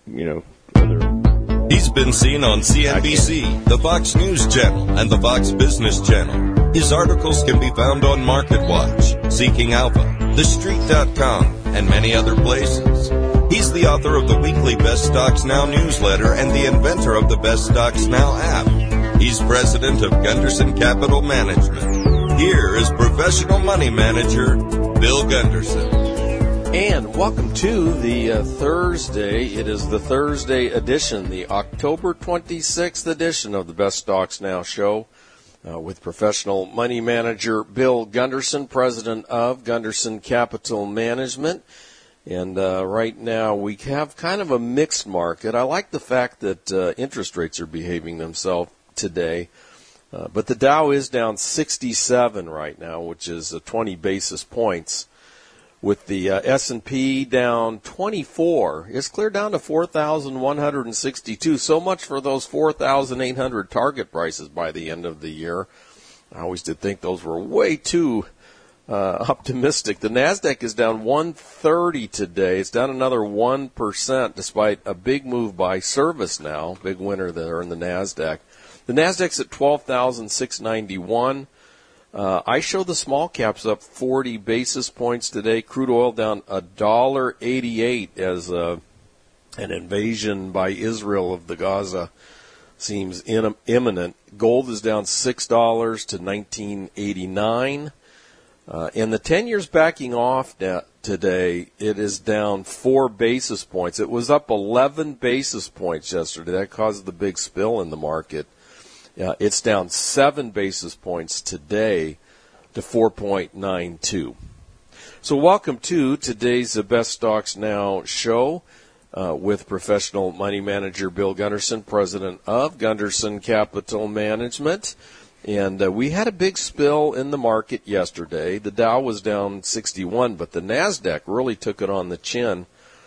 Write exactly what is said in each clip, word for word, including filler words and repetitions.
you know, other. He's been seen on C N B C, the Fox News Channel, and the Fox Business Channel. His articles can be found on MarketWatch, Seeking Alpha, The Street dot com, and many other places. He's the author of the weekly Best Stocks Now newsletter and the inventor of the Best Stocks Now app. He's president of Gunderson Capital Management. Here is professional money manager, Bill Gunderson. And welcome to the uh, Thursday. It is the Thursday edition, the October twenty-sixth edition of the Best Stocks Now show uh, with professional money manager Bill Gunderson, president of Gunderson Capital Management. And uh, right now we have kind of a mixed market. I like the fact that uh, interest rates are behaving themselves today. Uh, but the Dow is down sixty-seven right now, which is uh, twenty basis points. With the uh, S and P down twenty-four, it's clear down to four thousand one hundred sixty-two. So much for those four thousand eight hundred target prices by the end of the year. I always did think those were way too uh, optimistic. The NASDAQ is down one thirty today. It's down another one percent despite a big move by ServiceNow, big winner there in the NASDAQ. The NASDAQ's at twelve thousand six hundred ninety-one. Uh, I show the small caps up forty basis points today. Crude oil down one dollar eighty-eight as uh, an invasion by Israel of the Gaza seems in, imminent. Gold is down six dollars to nineteen eighty-nine. Uh, and the ten years backing off da- today, it is down four basis points. It was up eleven basis points yesterday. That caused the big spill in the market. Uh, it's down seven basis points today to four point nine two. So welcome to today's The Best Stocks Now show uh, with professional money manager Bill Gunderson, president of Gunderson Capital Management. And uh, we had a big spill in the market yesterday. The Dow was down sixty-one, but the NASDAQ really took it on the chin.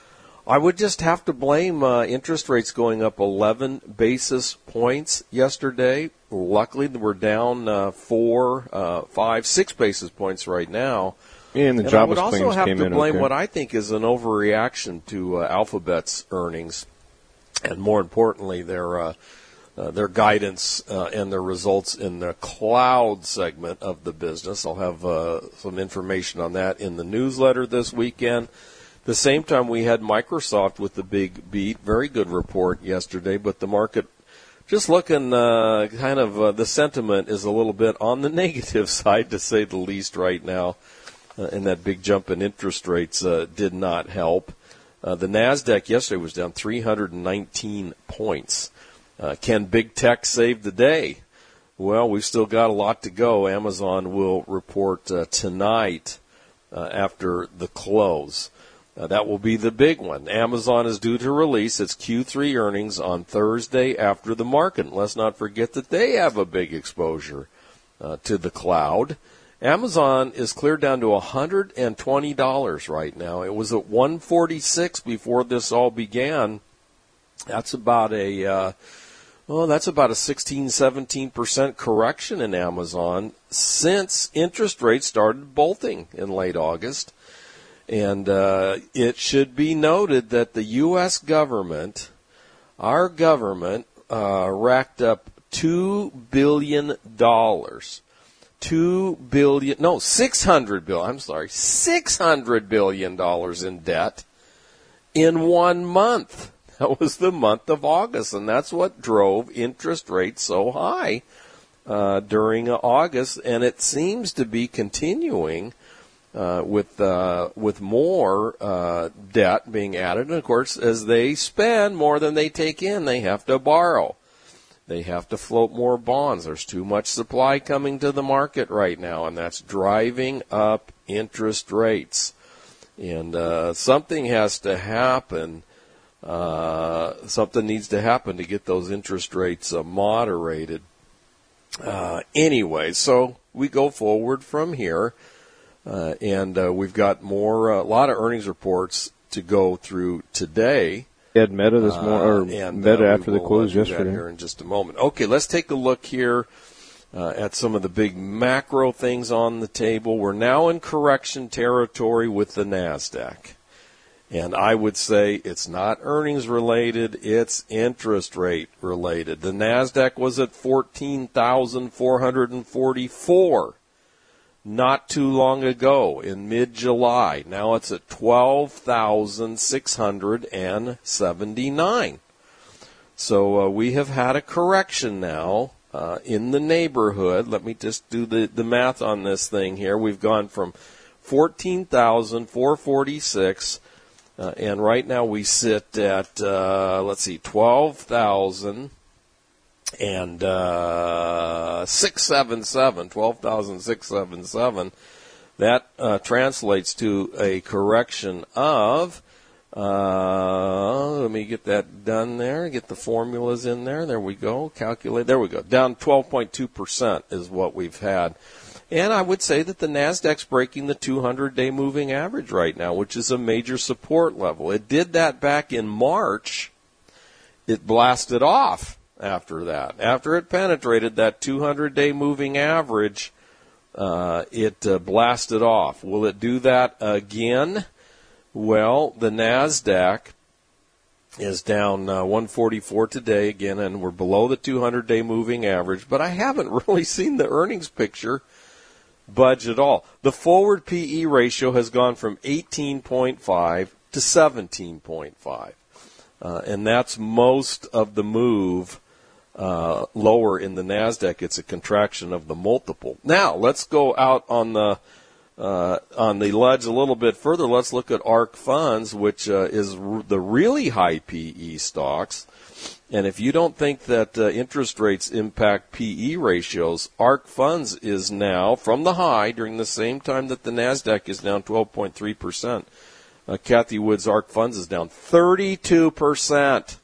I would just have to blame uh, interest rates going up eleven basis points yesterday. Luckily, we're down uh, four, uh, five, six basis points right now. Yeah, and the and jobless I would also claims have came to in blame okay. what I think is an overreaction to uh, Alphabet's earnings, and more importantly, their uh, uh, their guidance uh, and their results in the cloud segment of the business. I'll have uh, some information on that in the newsletter this weekend. The same time, we had Microsoft with the big beat. Very good report yesterday, but the market just looking uh, kind of uh, the sentiment is a little bit on the negative side, to say the least, right now. Uh, and that big jump in interest rates uh, did not help. Uh, the NASDAQ yesterday was down three hundred nineteen points. Uh, can big tech save the day? Well, we've still got a lot to go. Amazon will report uh, tonight uh, after the close. Uh, that will be the big one. Amazon is due to release its Q three earnings on Thursday after the market. And let's not forget that they have a big exposure uh, to the cloud. Amazon is cleared down to one hundred twenty dollars right now. It was at one hundred forty-six dollars before this all began. That's about a uh, well, that's about a sixteen, seventeen percent correction in Amazon since interest rates started bolting in late August. And uh, it should be noted that the U S government, our government, uh, racked up two billion dollars. Two billion, no, six hundred billion, I'm sorry, six hundred billion dollars in debt in one month. That was the month of August, and that's what drove interest rates so high uh, during August, and it seems to be continuing. Uh, with uh, with more uh, debt being added. And, of course, as they spend more than they take in, they have to borrow. They have to float more bonds. There's too much supply coming to the market right now, and that's driving up interest rates. And uh, something has to happen. Uh, something needs to happen to get those interest rates uh, moderated. Uh, anyway, so we go forward from here. Uh, and uh, we've got more, a uh, lot of earnings reports to go through today. We had Meta this morning, or uh, and, Meta uh, after the will, close uh, do yesterday. That here in just a moment. Okay, let's take a look here uh, at some of the big macro things on the table. We're now in correction territory with the NASDAQ. And I would say it's not earnings related, it's interest rate related. The NASDAQ was at fourteen thousand four hundred forty-four not too long ago in mid-July. Now it's at twelve thousand six hundred seventy-nine. So uh, we have had a correction now uh, in the neighborhood. Let me just do the, the math on this thing here. We've gone from fourteen thousand four hundred forty-six, uh, and right now we sit at, uh, let's see, twelve thousand and uh, six seventy-seven, twelve thousand six hundred seventy-seven. That uh, translates to a correction of, uh, let me get that done there, get the formulas in there. There we go. Calculate. There we go. Down twelve point two percent is what we've had. And I would say that the NASDAQ's breaking the two hundred day moving average right now, which is a major support level. It did that back in March. It blasted off after that. After it penetrated that two hundred day moving average, uh, it uh, blasted off. Will it do that again? Well, the NASDAQ is down uh, one forty-four today again, and we're below the two hundred day moving average, but I haven't really seen the earnings picture budge at all. The forward P E ratio has gone from eighteen point five to seventeen point five, uh, and that's most of the move uh, lower in the NASDAQ. It's a contraction of the multiple. Now, let's go out on the uh, on the ledge a little bit further. Let's look at ARK Funds, which uh, is r- the really high P E stocks. And if you don't think that uh, interest rates impact P E ratios, ARK Funds is now, from the high, during the same time that the NASDAQ is down twelve point three percent. Uh, Cathie Wood's ARK Funds is down thirty-two percent.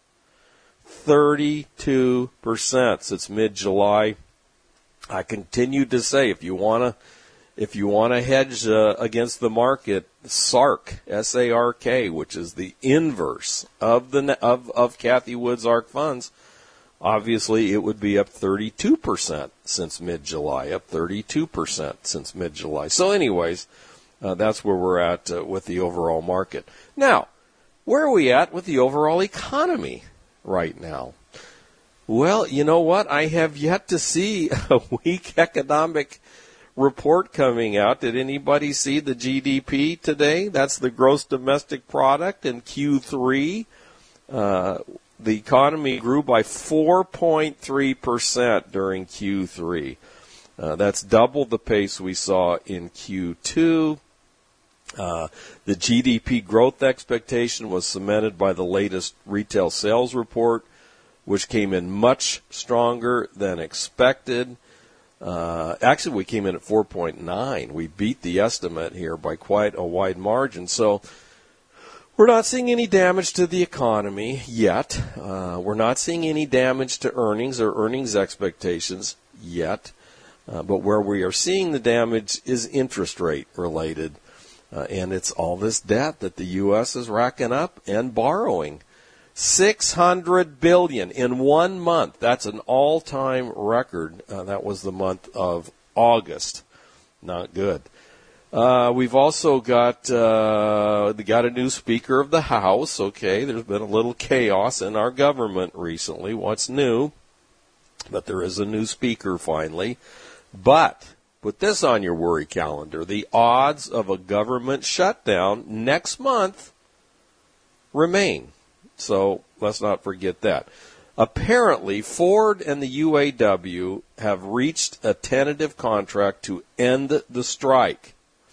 thirty-two percent since mid-July. I continue to say, if you want to if you want to hedge uh, against the market, S A R K, S A R K, which is the inverse of the of of Cathie Wood's ARK Funds, obviously it would be up thirty-two percent since mid-July, up thirty-two percent since mid-July. So anyways, uh, that's where we're at uh, with the overall market. Now, where are we at with the overall economy right now? Well, you know what? I have yet to see a weak economic report coming out. Did anybody see the G D P today? That's the gross domestic product in Q three. Uh, the economy grew by four point three percent during Q three. Uh, that's double the pace we saw in Q two. Uh, the G D P growth expectation was cemented by the latest retail sales report, which came in much stronger than expected. Uh, actually, we came in at four point nine. We beat the estimate here by quite a wide margin. So we're not seeing any damage to the economy yet. Uh, we're not seeing any damage to earnings or earnings expectations yet. Uh, but where we are seeing the damage is interest rate related. Uh, and it's all this debt that the U S is racking up and borrowing. six hundred billion dollars in one month. That's an all-time record. Uh, that was the month of August. Not good. Uh, we've also got uh, got a new Speaker of the House. Okay, there's been a little chaos in our government recently. What's new? But there is a new Speaker finally. But put this on your worry calendar. The odds of a government shutdown next month remain. So let's not forget that. Apparently, Ford and the U A W have reached a tentative contract to end the strike.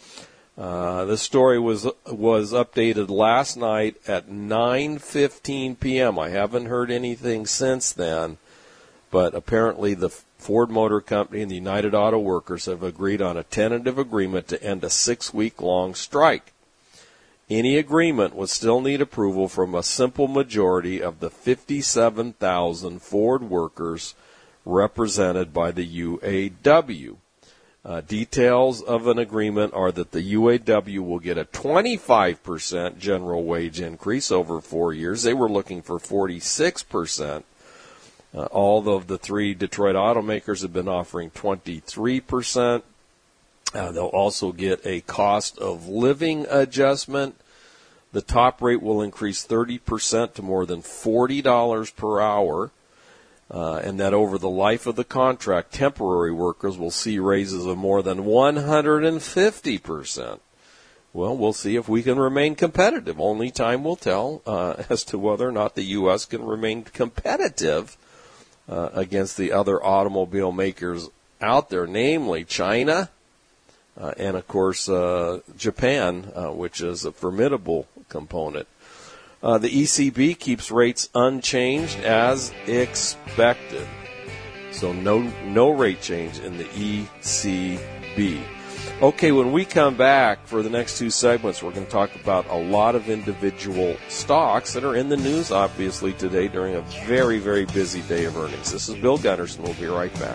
Uh, the story was was updated last night at nine fifteen p.m. I haven't heard anything since then, but apparently the Ford Motor Company and the United Auto Workers have agreed on a tentative agreement to end a six-week-long strike. Any agreement would still need approval from a simple majority of the fifty-seven thousand Ford workers represented by the U A W. Uh, details of an agreement are that the U A W will get a twenty-five percent general wage increase over four years. They were looking for forty-six percent. Uh, all of the three Detroit automakers have been offering twenty-three percent. Uh, they'll also get a cost of living adjustment The top rate will increase thirty percent to more than forty dollars per hour, uh, and that over the life of the contract, temporary workers will see raises of more than one hundred fifty percent. Well, we'll see if we can remain competitive. Only time will tell uh, as to whether or not the U S can remain competitive uh, against the other automobile makers out there, namely China uh, and, of course, uh, Japan, uh, which is a formidable component. Uh, the E C B keeps rates unchanged as expected. So no no rate change in the E C B. Okay, when we come back for the next two segments, we're going to talk about a lot of individual stocks that are in the news, obviously, today during a very, very busy day of earnings. This is Bill Gunderson. We'll be right back.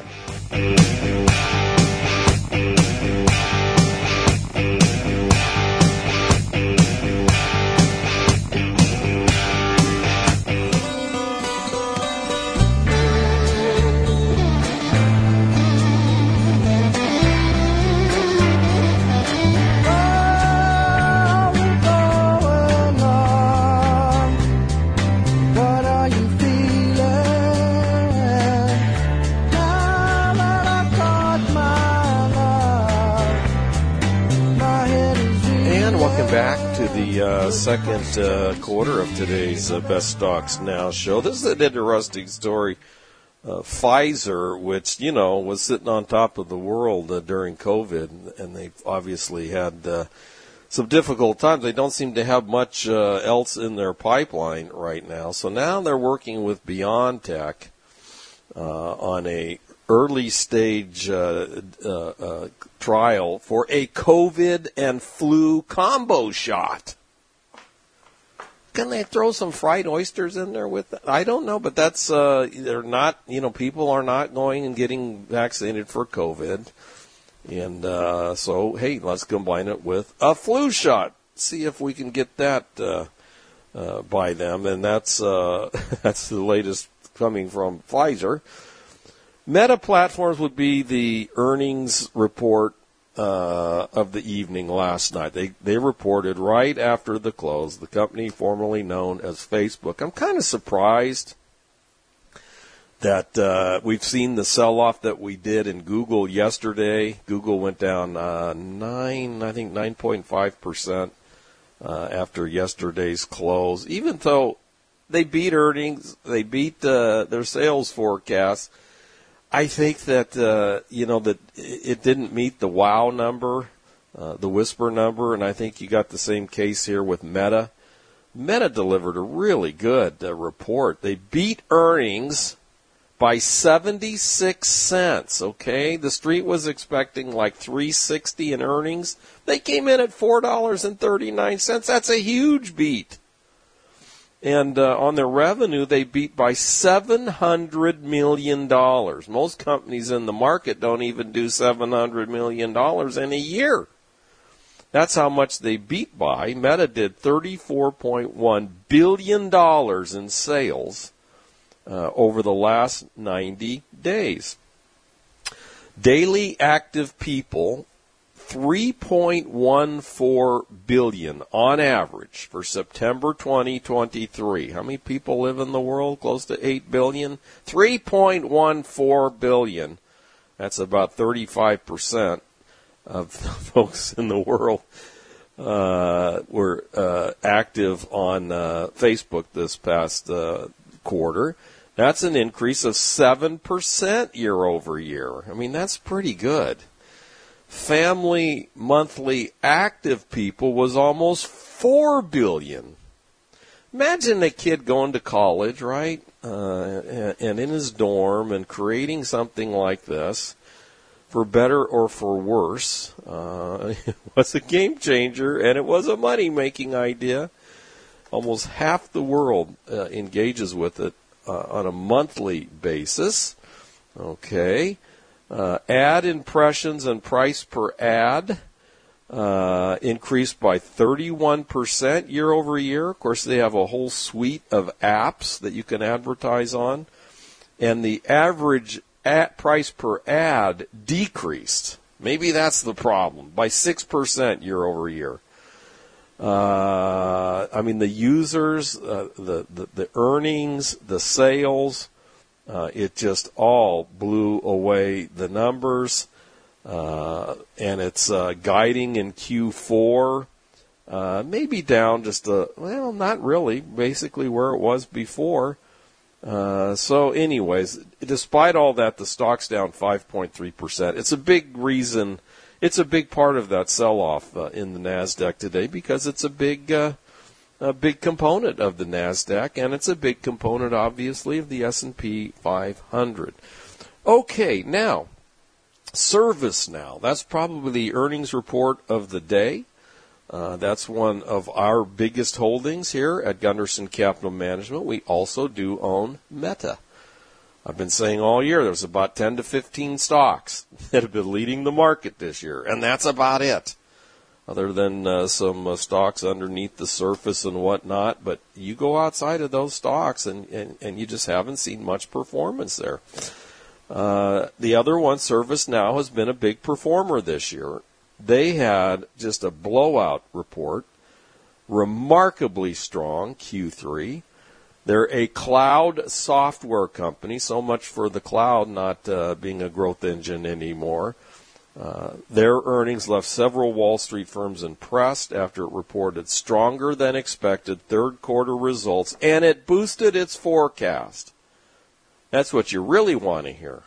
The uh, second uh, quarter of today's uh, Best Stocks Now show. This is an interesting story. Uh, Pfizer, which, you know, was sitting on top of the world uh, during COVID, and they've obviously had uh, some difficult times. They don't seem to have much uh, else in their pipeline right now. So now they're working with BioNTech uh, on a early stage uh, uh, uh, trial for a COVID and flu combo shot. Can they throw some fried oysters in there with it? I don't know, but that's, uh, they're not, you know, people are not going and getting vaccinated for COVID. And uh, so, hey, let's combine it with a flu shot. See if we can get that uh, uh, by them. And that's, uh, that's the latest coming from Pfizer. Meta Platforms would be the earnings report uh, of the evening last night. They they reported right after the close, the company formerly known as Facebook. I'm kind of surprised that uh, we've seen the sell-off that we did in Google yesterday. Google went down uh, nine, I think nine point five percent uh, after yesterday's close. Even though they beat earnings, they beat uh, their sales forecasts. I think that, uh, you know, that it didn't meet the wow number, uh, the whisper number, and I think you got the same case here with Meta. Meta delivered a really good uh, report. They beat earnings by seventy-six cents, okay? The street was expecting like three sixty in earnings. They came in at four dollars and thirty-nine cents. That's a huge beat. And uh, on their revenue, they beat by seven hundred million dollars. Most companies in the market don't even do seven hundred million dollars in a year. That's how much they beat by. Meta did thirty-four point one billion dollars in sales uh, over the last ninety days. Daily active people, three point one four billion on average for September twenty twenty-three. How many people live in the world? Close to eight billion. three point one four billion. That's about thirty-five percent of the folks in the world uh, were uh, active on uh, Facebook this past uh, quarter. That's an increase of seven percent year over year. I mean, that's pretty good. Family monthly active people was almost four billion. Imagine a kid going to college, right, uh, and in his dorm and creating something like this, for better or for worse. Uh, it was a game changer, and it was a money-making idea. Almost half the world uh, engages with it uh, on a monthly basis. Okay. Uh, ad impressions and price per ad uh, increased by thirty-one percent year over year. Of course, they have a whole suite of apps that you can advertise on. And the average ad price per ad decreased. Maybe that's the problem, by six percent year over year. Uh, I mean, the users, uh, the, the, the earnings, the sales, uh, it just all blew away the numbers. Uh, and it's uh, guiding in Q four, uh, maybe down just a, well, not really, basically where it was before. Uh, so anyways, despite all that, the stock's down five point three percent. It's a big reason. It's a big part of that sell-off uh, in the NASDAQ today because it's a big, uh, a big component of the NASDAQ, and it's a big component, obviously, of the S and P five hundred. Okay, now, ServiceNow. That's probably the earnings report of the day. Uh, that's one of our biggest holdings here at Gunderson Capital Management. We also do own Meta. I've been saying all year there's about ten to fifteen stocks that have been leading the market this year, and that's about it, other than uh, some uh, stocks underneath the surface and whatnot. But you go outside of those stocks, and, and, and you just haven't seen much performance there. Uh, the other one, ServiceNow, has been a big performer this year. They had just a blowout report, remarkably strong Q three. They're a cloud software company, so much for the cloud not uh, being a growth engine anymore. Uh, their earnings left several Wall Street firms impressed after it reported stronger than expected third quarter results, and it boosted its forecast. That's what you really want to hear.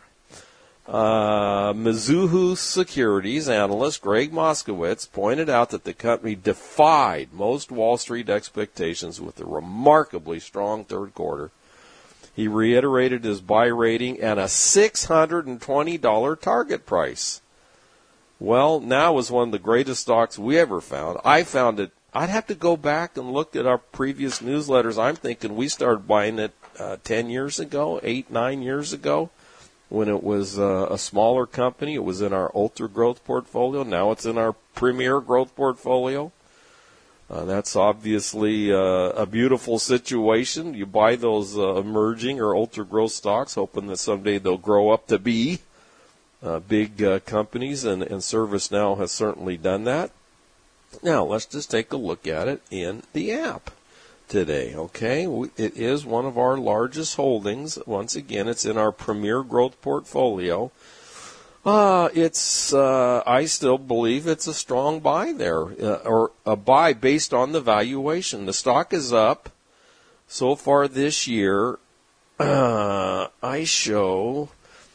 Uh, Mizuho Securities analyst Greg Moskowitz pointed out that the company defied most Wall Street expectations with a remarkably strong third quarter. He reiterated his buy rating and a six hundred twenty dollars target price. Well, now is one of the greatest stocks we ever found. I found it. I'd have to go back and look at our previous newsletters. I'm thinking we started buying it uh, ten years ago, eight, nine years ago. When it was uh, a smaller company, it was in our ultra growth portfolio. Now it's in our premier growth portfolio. Uh, that's obviously uh, a beautiful situation. You buy those uh, emerging or ultra growth stocks, hoping that someday they'll grow up to be uh, big uh, companies, and, and ServiceNow has certainly done that. Now let's just take a look at it in the app today, okay? It is one of our largest holdings. Once again, it's in our premier growth portfolio. Uh, it's, uh, I still believe it's a strong buy there, uh, or a buy based on the valuation. The stock is up so far this year. Uh, I show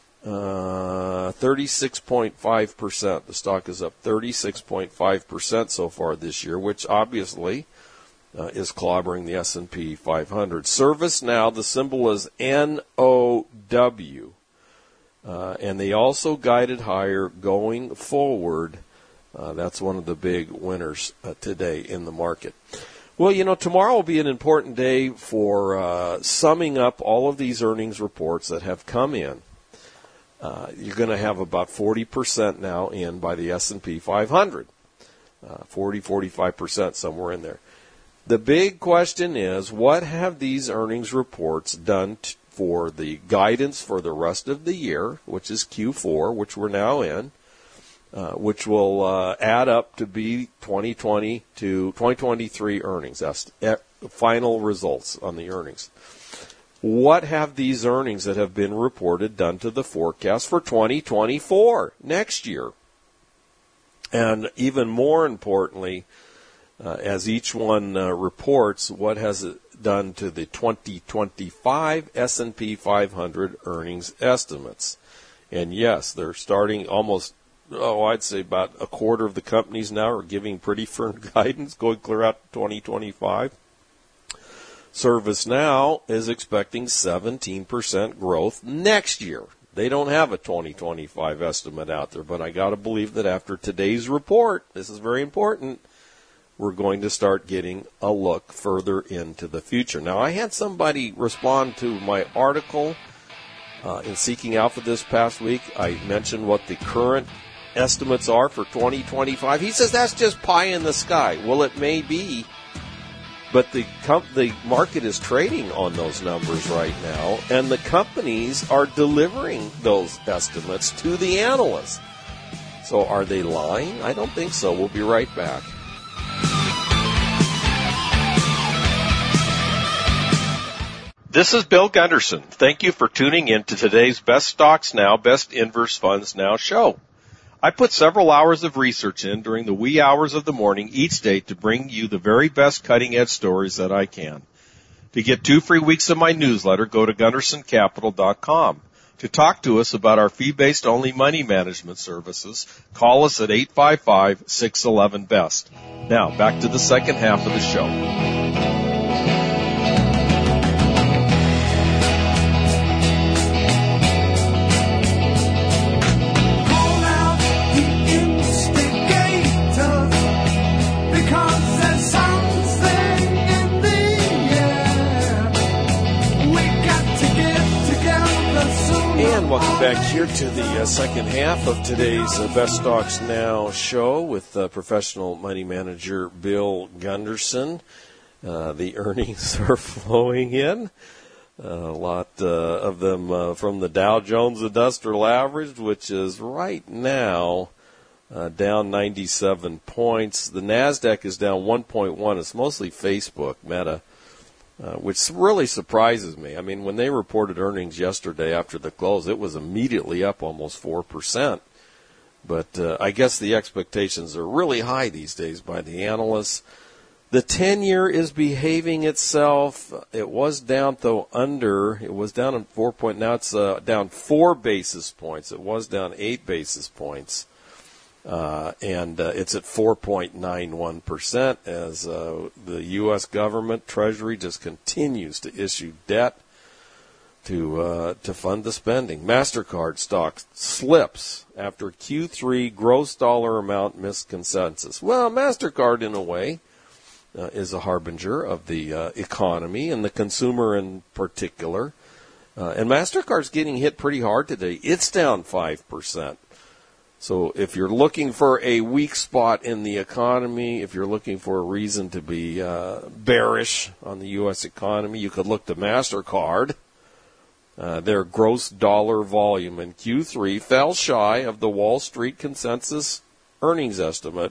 uh, thirty-six point five percent. The stock is up thirty-six point five percent so far this year, which obviously Uh, is clobbering the S and P five hundred. ServiceNow, the symbol is N O W. Uh, and they also guided higher going forward. Uh, that's one of the big winners uh, today in the market. Well, you know, tomorrow will be an important day for uh, summing up all of these earnings reports that have come in. Uh, you're going to have about forty percent now in by the S and P five hundred. Uh, forty, forty-five percent, somewhere in there. The big question is, what have these earnings reports done t- for the guidance for the rest of the year, which is Q four, which we're now in, uh, which will uh, add up to be twenty twenty to twenty twenty-three earnings, that's final results on the earnings. What have these earnings that have been reported done to the forecast for twenty twenty-four, next year? And even more importantly, Uh, as each one uh, reports, what has it done to the twenty twenty-five S and P five hundred earnings estimates? And yes, they're starting almost, oh, I'd say about a quarter of the companies now are giving pretty firm guidance going clear out to twenty twenty-five. ServiceNow is expecting seventeen percent growth next year. They don't have a twenty twenty-five estimate out there, but I got to believe that after today's report, this is very important, we're going to start getting a look further into the future. Now, I had somebody respond to my article uh, in Seeking Alpha this past week. I mentioned what the current estimates are for twenty twenty-five. He says that's just pie in the sky. Well, it may be, but the com- the market is trading on those numbers right now, and the companies are delivering those estimates to the analysts. So are they lying? I don't think so. We'll be right back. This is Bill Gunderson. Thank you for tuning in to today's Best Stocks Now, Best Inverse Funds Now show. I put several hours of research in during the wee hours of the morning each day to bring you the very best cutting-edge stories that I can. To get two free weeks of my newsletter, go to gunderson capital dot com. To talk to us about our fee-based only money management services, call us at eight five five, six one one, B E S T. Now, back to the second half of the show. Welcome back here to the uh, second half of today's uh, Best Stocks Now show with uh, professional money manager Bill Gunderson. Uh, the earnings are flowing in. Uh, a lot uh, of them uh, from the Dow Jones Industrial Average, which is right now uh, down ninety-seven points. The NASDAQ is down one point one. It's mostly Facebook, Meta. Uh, which really surprises me. I mean, when they reported earnings yesterday after the close, it was immediately up almost four percent. But uh, I guess the expectations are really high these days by the analysts. The ten-year is behaving itself. It was down, though, under. It was down in four point. Now it's uh, down four basis points. It was down eight basis points. Uh, and uh, it's at four point nine one percent as uh, the U S government Treasury just continues to issue debt to uh, to fund the spending. MasterCard stock slips after Q three gross dollar amount missed consensus. Well, MasterCard, in a way, uh, is a harbinger of the uh, economy and the consumer in particular. Uh, and MasterCard's getting hit pretty hard today. It's down five percent. So if you're looking for a weak spot in the economy, if you're looking for a reason to be uh, bearish on the U S economy, you could look to MasterCard. Uh, their gross dollar volume in Q three fell shy of the Wall Street consensus earnings estimate,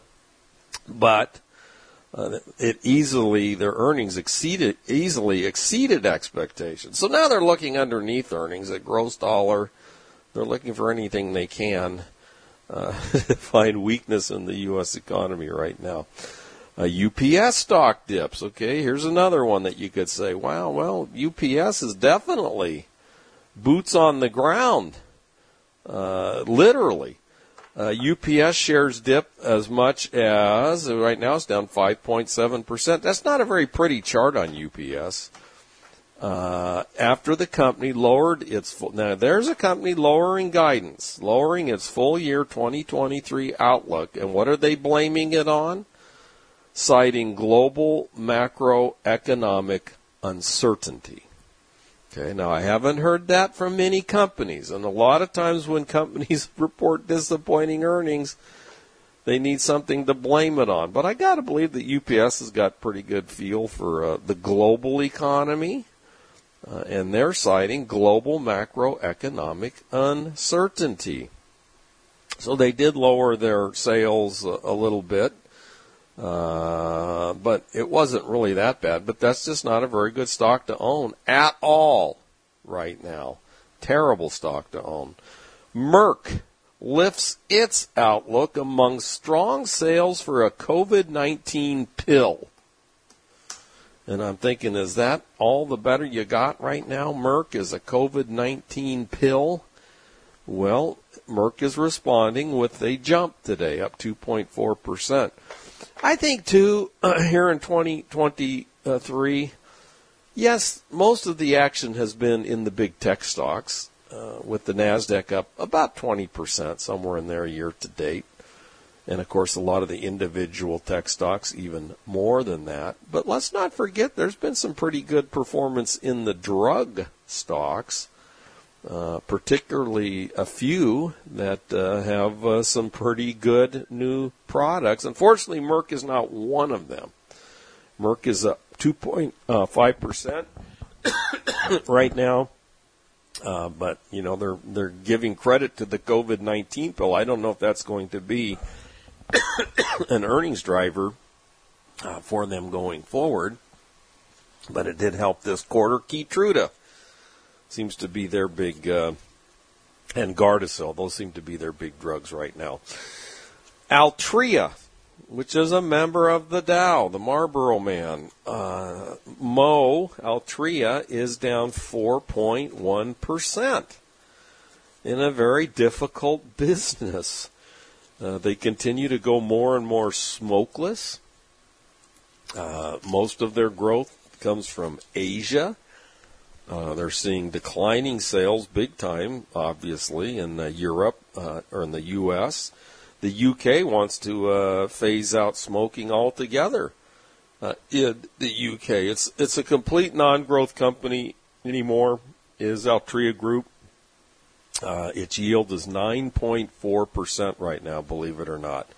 but uh, it easily their earnings exceeded easily exceeded expectations. So now they're looking underneath earnings at gross dollar. They're looking for anything they can. Uh, find weakness in the U S economy right now. Uh, U P S stock dips. Okay, here's another one that you could say, wow, well, U P S is definitely boots on the ground, uh, literally. Uh, U P S shares dip as much as, right now it's down five point seven percent. That's not a very pretty chart on U P S. Uh, after the company lowered its full, now there's a company lowering guidance, lowering its full year twenty twenty-three outlook, and what are they blaming it on? Citing global macroeconomic uncertainty. Okay, now I haven't heard that from many companies, and a lot of times when companies report disappointing earnings, they need something to blame it on. But I got to believe that U P S has got pretty good feel for uh, the global economy. Uh, and they're citing global macroeconomic uncertainty. So they did lower their sales a, a little bit, uh, but it wasn't really that bad. But that's just not a very good stock to own at all right now. Terrible stock to own. Merck lifts its outlook among strong sales for a COVID nineteen pill. And I'm thinking, is that all the better you got right now? Merck is a COVID nineteen pill. Well, Merck is responding with a jump today, up two point four percent. I think, too, uh, here in twenty twenty-three, yes, most of the action has been in the big tech stocks, uh, with the NASDAQ up about twenty percent, somewhere in there year to date. And, of course, a lot of the individual tech stocks, even more than that. But let's not forget there's been some pretty good performance in the drug stocks, uh, particularly a few that uh, have uh, some pretty good new products. Unfortunately, Merck is not one of them. Merck is up two point five percent right now. Uh, but, you know, they're they're giving credit to the COVID nineteen pill. I don't know if that's going to be an earnings driver uh, for them going forward. but it did help this quarter. Keytruda seems to be their big, uh, and Gardasil, those seem to be their big drugs right now. Altria, which is a member of the Dow, the Marlboro Man. Uh, M O, Altria, is down four point one percent in a very difficult business. Uh, they continue to go more and more smokeless. Uh, most of their growth comes from Asia. Uh, they're seeing declining sales big time, obviously, in uh, Europe uh, or in the U S The U K wants to uh, phase out smoking altogether. Uh, in the U K, it's it's a complete non-growth company anymore. Is Altria Group? Uh, its yield is nine point four percent right now, believe it or not.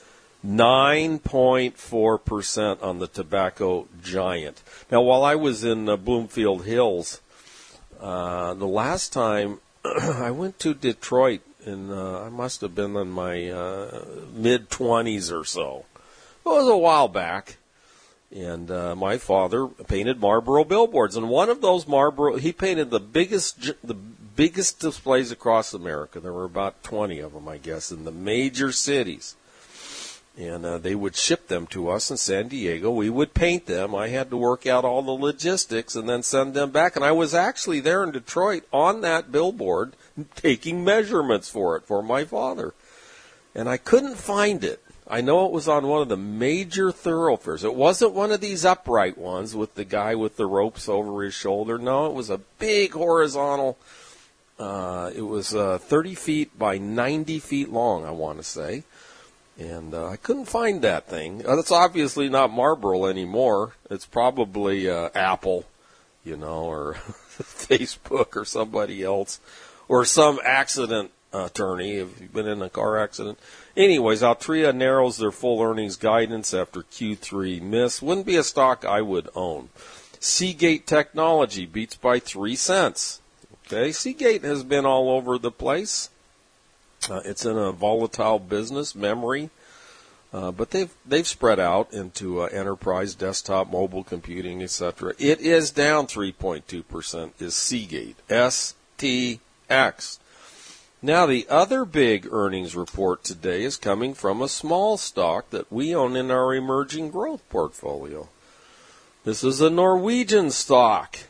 nine point four percent on the tobacco giant. Now, while I was in uh, Bloomfield Hills, uh, the last time I went to Detroit, and uh, I must have been in my uh, mid-twenties or so. It was a while back. And uh, my father painted Marlboro billboards. And one of those Marlboro, he painted the biggest the biggest displays across America. There were about twenty of them, I guess, in the major cities. And uh, they would ship them to us in San Diego. We would paint them. I had to work out all the logistics and then send them back. And I was actually there in Detroit on that billboard taking measurements for it for my father. And I couldn't find it. I know it was on one of the major thoroughfares. It wasn't one of these upright ones with the guy with the ropes over his shoulder. No, it was a big horizontal. Uh, it was uh, thirty feet by ninety feet long, I want to say. And uh, I couldn't find that thing. Uh, it's obviously not Marlboro anymore. It's probably uh, Apple, you know, or Facebook or somebody else, or some accident attorney if you've been in a car accident. Anyways, Altria narrows their full earnings guidance after Q three miss. Wouldn't be a stock I would own. Seagate Technology beats by three cents. Okay, Seagate has been all over the place. Uh, it's in a volatile business, memory, uh, but they've they've spread out into uh, enterprise, desktop, mobile computing, et cetera. It is down three point two percent. Is Seagate, S T X. Now, the other big earnings report today is coming from a small stock that we own in our emerging growth portfolio. This is a Norwegian stock.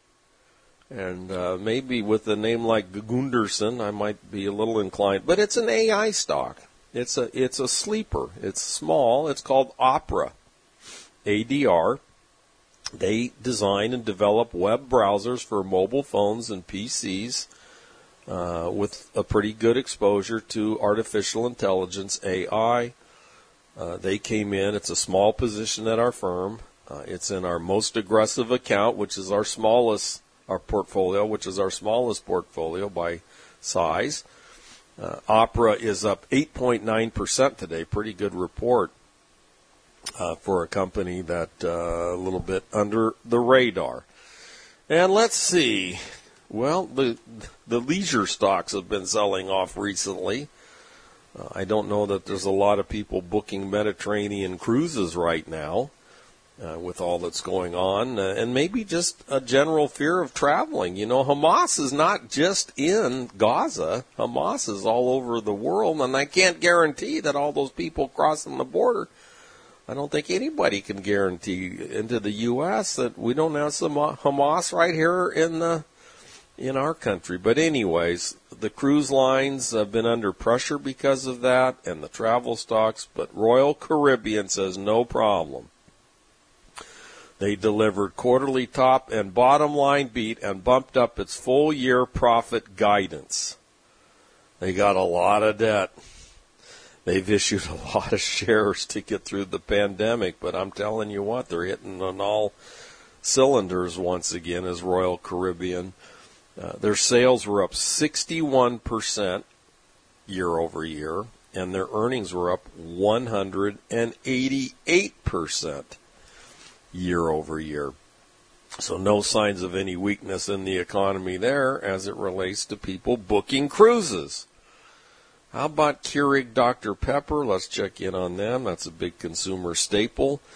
And uh, maybe with a name like Gunderson, I might be a little inclined. But it's an A I stock. It's a it's a sleeper. It's small. It's called Opera, A D R. They design and develop web browsers for mobile phones and P Cs. Uh, with a pretty good exposure to artificial intelligence, A I. Uh, they came in. It's a small position at our firm. Uh, it's in our most aggressive account, which is our smallest, our portfolio, which is our smallest portfolio by size. Uh, Opera is up eight point nine percent today. Pretty good report uh, for a company that uh, a little bit under the radar. And let's see. Well, the the leisure stocks have been selling off recently. Uh, I don't know that there's a lot of people booking Mediterranean cruises right now uh, with all that's going on, uh, and maybe just a general fear of traveling. You know, Hamas is not just in Gaza. Hamas is all over the world, and I can't guarantee that all those people crossing the border, I don't think anybody can guarantee into the U S that we don't have some Hamas right here in the in our country. But anyways, the cruise lines have been under pressure because of that, and the travel stocks, but Royal Caribbean says no problem. They delivered quarterly top and bottom line beat and bumped up its full year profit guidance. They got a lot of debt. They've issued a lot of shares to get through the pandemic, but I'm telling you what, they're hitting on all cylinders once again as Royal Caribbean. Uh, their sales were up sixty-one percent year over year, and their earnings were up one hundred eighty-eight percent year over year. So no signs of any weakness in the economy there as it relates to people booking cruises. How about Keurig Doctor Pepper? Let's check in on them. That's a big consumer staple.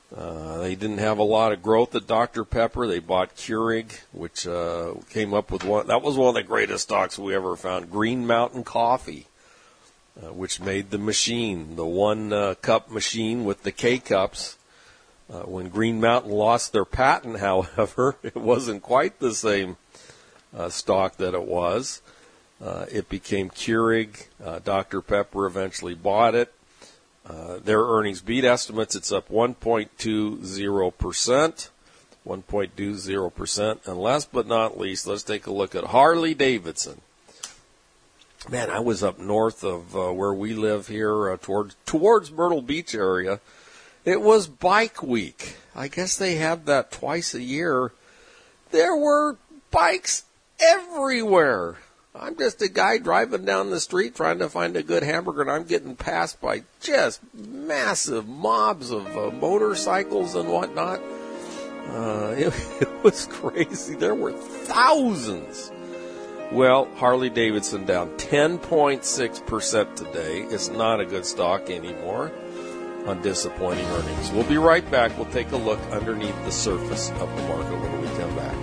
Uh, they didn't have a lot of growth at Doctor Pepper. They bought Keurig, which uh, came up with one. That was one of the greatest stocks we ever found. Green Mountain Coffee, uh, which made the machine, the one uh, cup machine with the K cups. Uh, when Green Mountain lost their patent, however, it wasn't quite the same uh, stock that it was. Uh, it became Keurig. Uh, Doctor Pepper eventually bought it. Uh, their earnings beat estimates. It's up one point two zero percent. one point two zero percent. And last but not least, let's take a look at Harley Davidson. Man, I was up north of uh, where we live here uh, towards, towards Myrtle Beach area. It was Bike Week. I guess they have that twice a year. There were bikes everywhere. I'm just a guy driving down the street trying to find a good hamburger, and I'm getting passed by just massive mobs of uh, motorcycles and whatnot. Uh, it, it was crazy. There were thousands. Well, Harley Davidson down ten point six percent today. It's not a good stock anymore on disappointing earnings. We'll be right back. We'll take a look underneath the surface of the market when we come back.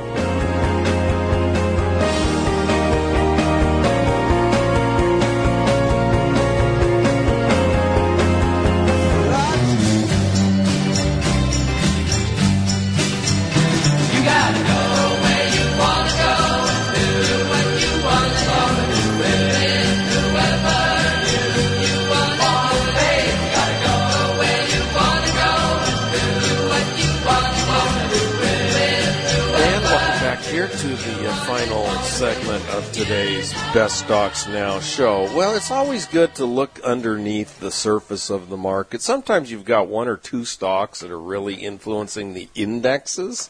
Here to the uh, final segment of today's Best Stocks Now show. Well, it's always good to look underneath the surface of the market. Sometimes you've got one or two stocks that are really influencing the indexes,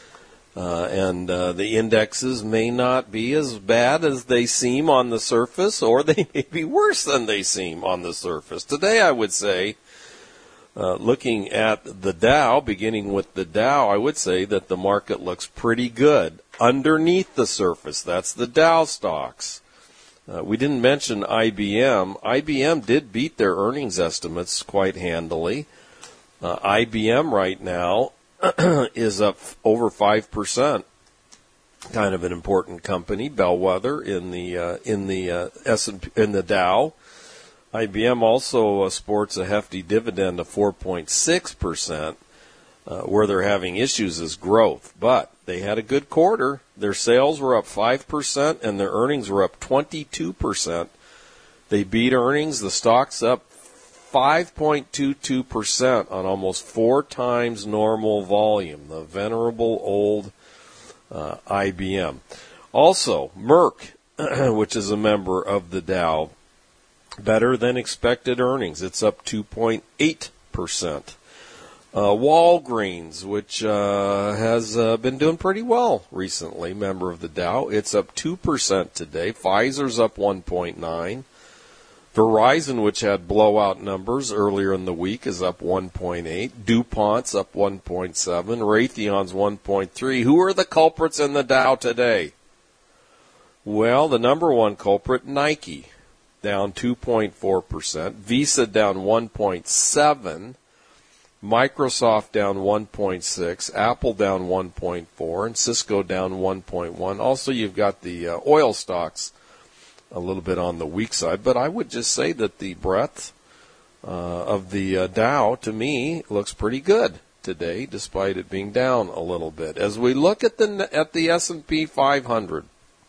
uh, and uh, the indexes may not be as bad as they seem on the surface, or they may be worse than they seem on the surface. Today, I would say, Uh, looking at the Dow, beginning with the Dow, I would say that the market looks pretty good underneath the surface. That's the Dow stocks. Uh, we didn't mention I B M. I B M did beat their earnings estimates quite handily. Uh, I B M right now is up over five percent. Kind of an important company, bellwether in the uh, in the uh, S and P, in the Dow. I B M also uh, sports a hefty dividend of four point six percent. Uh, where they're having issues is growth, but they had a good quarter. Their sales were up five percent and their earnings were up twenty-two percent. They beat earnings. The stock's up five point two two percent on almost four times normal volume, the venerable old uh, I B M. Also, Merck, which is a member of the Dow, better than expected earnings. It's up two point eight percent. Uh, Walgreens, which uh, has uh, been doing pretty well recently, member of the Dow, it's up two percent today. Pfizer's up one point nine. Verizon, which had blowout numbers earlier in the week, is up one point eight. DuPont's up one point seven. Raytheon's one point three. Who are the culprits in the Dow today? Well, the number one culprit, Nike, down two point four percent. Visa down one point seven. Microsoft down one point six. Apple down one point four. And Cisco down one point one. Also, you've got the uh, oil stocks a little bit on the weak side. But I would just say that the breadth uh, of the uh, Dow, to me, looks pretty good today, despite it being down a little bit. As we look at the at the S and P five hundred,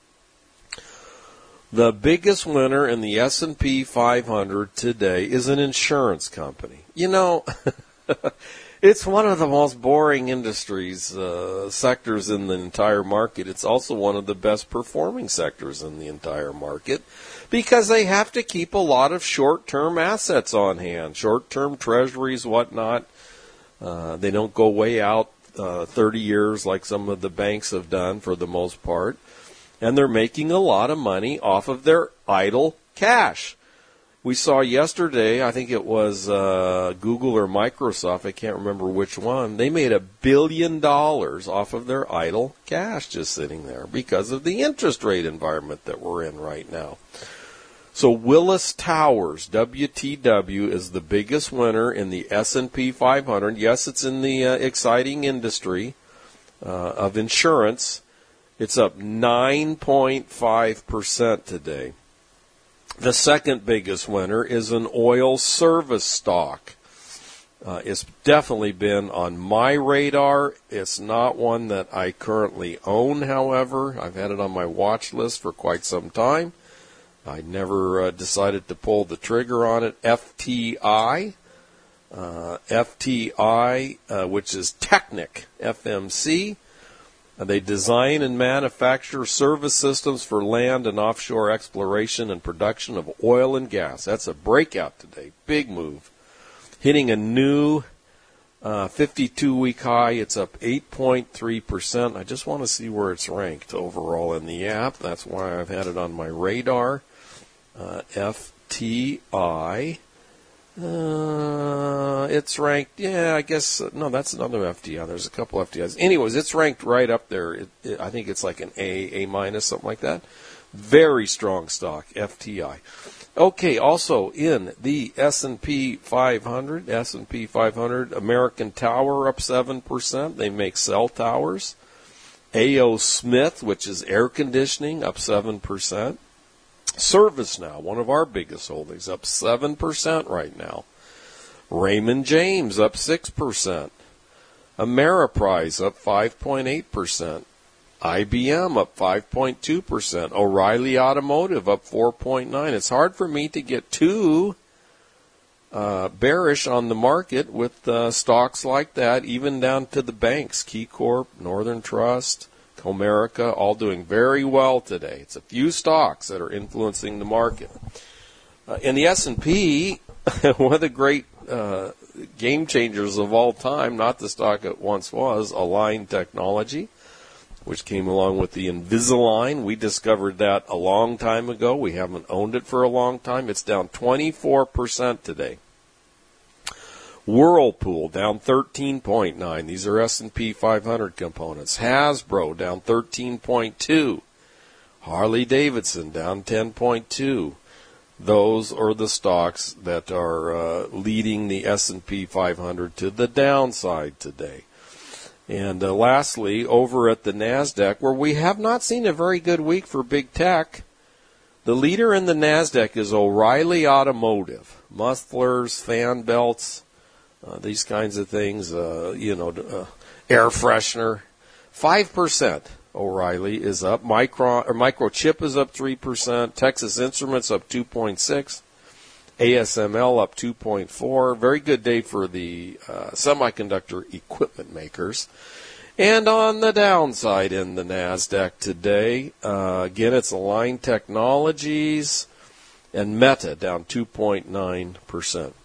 the biggest winner in the S and P five hundred today is an insurance company. You know, it's one of the most boring industries, uh, sectors in the entire market. It's also one of the best performing sectors in the entire market because they have to keep a lot of short-term assets on hand, short-term treasuries, whatnot. Uh, they don't go way out uh, thirty years like some of the banks have done for the most part. And they're making a lot of money off of their idle cash. We saw yesterday, I think it was uh, Google or Microsoft, I can't remember which one, they made a billion dollars off of their idle cash just sitting there because of the interest rate environment that we're in right now. So Willis Towers, W T W, is the biggest winner in the S and P five hundred. Yes, it's in the uh, exciting industry uh, of insurance. It's up nine point five percent today. The second biggest winner is an oil service stock. Uh, it's definitely been on my radar. It's not one that I currently own, however. I've had it on my watch list for quite some time. I never uh, decided to pull the trigger on it. F T I, uh, F T I, uh, which is Technic, F M C. Uh, they design and manufacture service systems for land and offshore exploration and production of oil and gas. That's a breakout today. Big move. Hitting a new uh, fifty-two week high. It's up eight point three percent. I just want to see where it's ranked overall in the app. That's why I've had it on my radar. Uh, F T I. Uh, it's ranked, yeah, I guess, uh, no, that's another F T I. There's a couple F T Is. Anyways, it's ranked right up there. It, it, I think it's like an A, A minus, something like that. Very strong stock, F T I. Okay, also in the S and P five hundred, S and P five hundred, American Tower up seven percent. They make cell towers. A O Smith, which is air conditioning, up seven percent. ServiceNow, one of our biggest holdings, up seven percent right now. Raymond James up six percent. Ameriprise up five point eight percent. I B M up five point two percent. O'Reilly Automotive up four point nine percent. It's hard for me to get too uh, bearish on the market with uh, stocks like that, even down to the banks. KeyCorp, Northern Trust, Comerica, all doing very well today. It's a few stocks that are influencing the market. Uh, in the S and P, one of the great uh, game changers of all time, not the stock it once was, Align Technology, which came along with the Invisalign. We discovered that a long time ago. We haven't owned it for a long time. It's down twenty-four percent today. Whirlpool down thirteen point nine. These are S and P five hundred components. Hasbro down thirteen point two. Harley Davidson down ten point two. Those are the stocks that are uh, leading the S and P five hundred to the downside today. And uh, lastly, over at the NASDAQ, where we have not seen a very good week for big tech, the leader in the NASDAQ is O'Reilly Automotive. Mufflers, fan belts, uh, these kinds of things, uh, you know, uh, air freshener. five percent O'Reilly is up. Micron, or Microchip is up three percent. Texas Instruments up two point six. A S M L up two point four. Very good day for the uh, semiconductor equipment makers. And on the downside in the NASDAQ today, uh, again, it's Align Technologies and Meta down two point nine percent.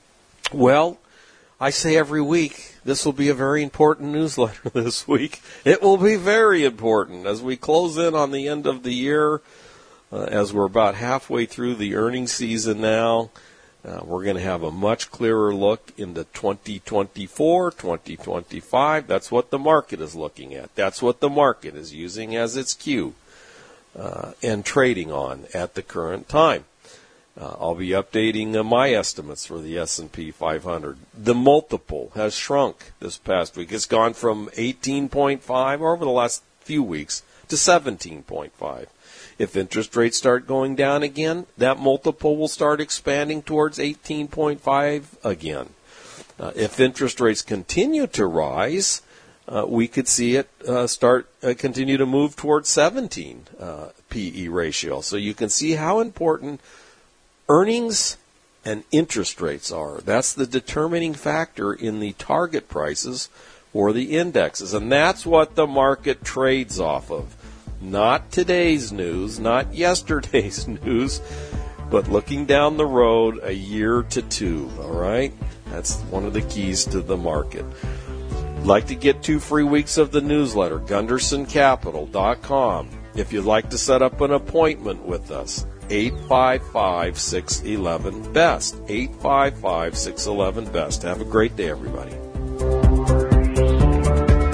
Well, I say every week, this will be a very important newsletter this week. It will be very important as we close in on the end of the year. Uh, as we're about halfway through the earnings season now, uh, we're going to have a much clearer look into twenty twenty-four, twenty twenty-five. That's what the market is looking at. That's what the market is using as its cue uh, and trading on at the current time. Uh, I'll be updating uh, my estimates for the S and P five hundred. The multiple has shrunk this past week. It's gone from eighteen point five over the last few weeks to seventeen point five. If interest rates start going down again, that multiple will start expanding towards eighteen point five again. Uh, if interest rates continue to rise, uh, we could see it uh, start uh, continue to move towards seventeen uh, P E ratio. So you can see how important earnings and interest rates are. That's the determining factor in the target prices for the indexes, and that's what the market trades off of. Not today's news, not yesterday's news, but looking down the road a year to two, all right? That's one of the keys to the market. I'd like to get two free weeks of the newsletter, Gunderson Capital dot com. If you'd like to set up an appointment with us, eight five five, six one one, B E S T, eight five five, six one one, B E S T. Have a great day, everybody.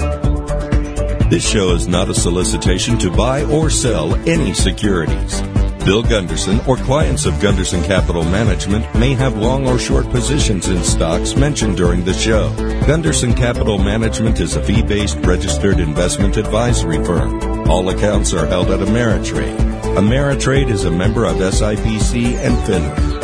This show is not a solicitation to buy or sell any securities. Bill Gunderson or clients of Gunderson Capital Management may have long or short positions in stocks mentioned during the show. Gunderson Capital Management is a fee-based registered investment advisory firm. All accounts are held at Ameritrade. Ameritrade is a member of S I P C and FINRA.